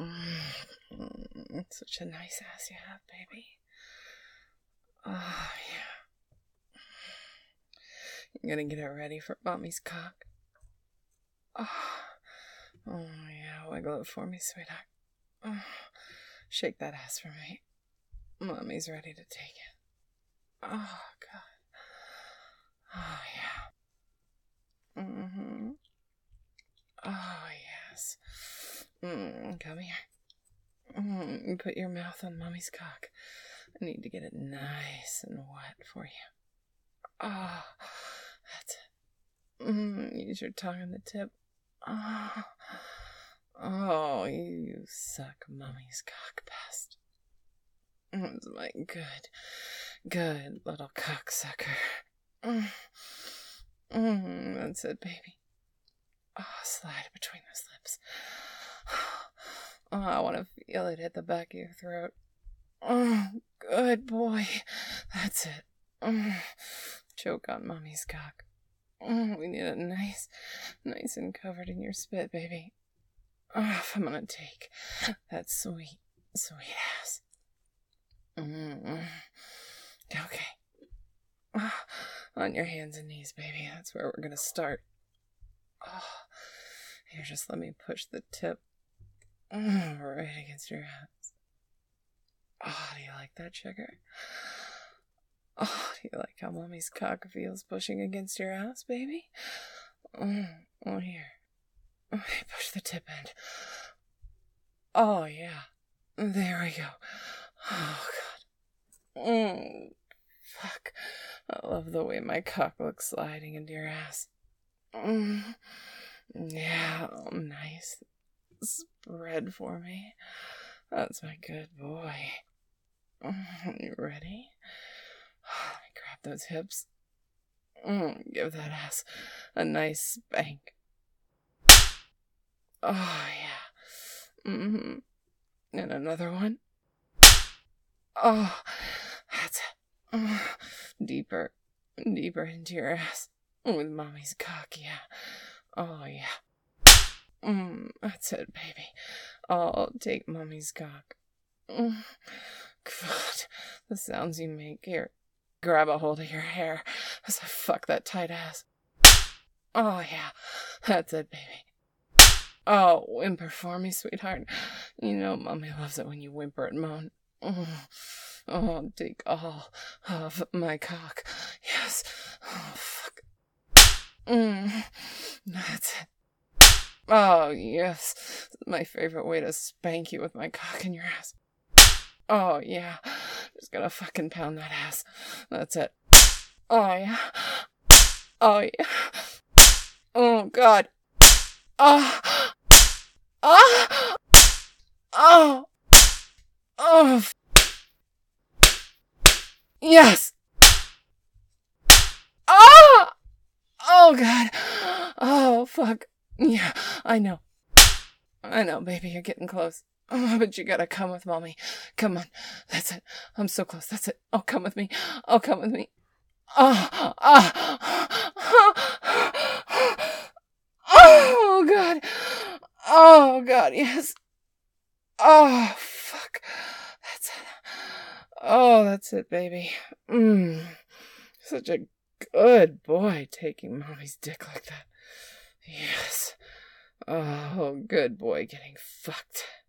It's such a nice ass you have, baby. Oh, yeah. You're gonna get it ready for mommy's cock. Oh, yeah. Wiggle it for me, sweetheart. Oh, shake that ass for me. Mommy's ready to take it. Oh, God. Oh, yeah. Mm-hmm. Oh, yes. Come here. Put your mouth on mommy's cock. I need to get it nice and wet for you. Oh, that's it. Use your tongue on the tip. Oh, you suck mommy's cock best. It's my good little cocksucker. That's it, baby. Oh, slide it between those lips. Oh, I want to feel it hit the back of your throat. Oh, good boy. That's it. Choke on mommy's cock. We need it nice and covered in your spit, baby. If I'm gonna take that sweet ass. Okay. On your hands and knees, baby. That's where we're gonna start. Here, just let me push the tip right against your ass. Do you like that, sugar? Do you like how mommy's cock feels pushing against your ass, baby? Here. Okay, push the tip end. Oh, yeah. There we go. Oh, God. Fuck. I love the way my cock looks sliding into your ass. Yeah, nice. Spread for me. That's my good boy. You ready? Let me grab those hips. Give that ass a nice spank. Oh, yeah. And another one. Oh, that's it. Deeper into your ass. With mommy's cock, yeah. Oh, yeah. That's it, baby. I'll take mommy's cock. God, the sounds you make. Here, grab a hold of your hair as I fuck that tight ass. Oh, yeah. That's it, baby. Oh, whimper for me, sweetheart. You know mommy loves it when you whimper and moan. Oh, take all of my cock. Yes. Oh, fuck. That's it. Oh, yes. My favorite way to spank you with my cock in your ass. Oh, yeah. Just gonna fucking pound that ass. That's it. Oh, yeah. Oh, yeah. Oh, God. Oh. Oh. Oh. Oh. Yes. Oh. Oh, God. Oh, fuck. Yeah, I know, baby, you're getting close. Oh, but you gotta come with mommy. Come on. That's it. I'm so close. That's it. Oh, come with me. Oh, come with me. Oh, oh, God. Oh, God, yes. Oh, fuck. That's it. Oh, that's it, baby. Such a good boy taking mommy's dick like that. Yes. Oh, good boy getting fucked.